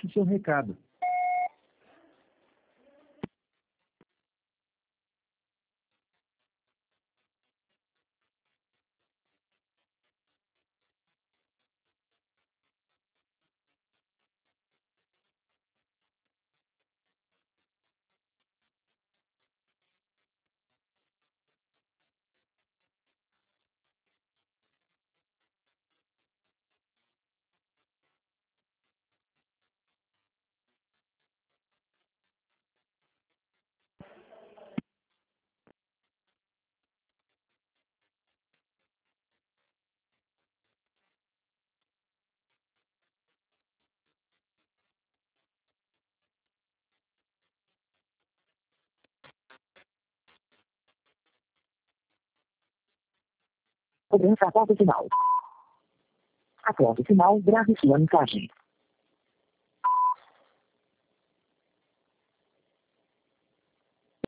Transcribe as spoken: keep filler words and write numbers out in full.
deixe seu recado. Cobrança após o final. Após o final, grave sua mensagem.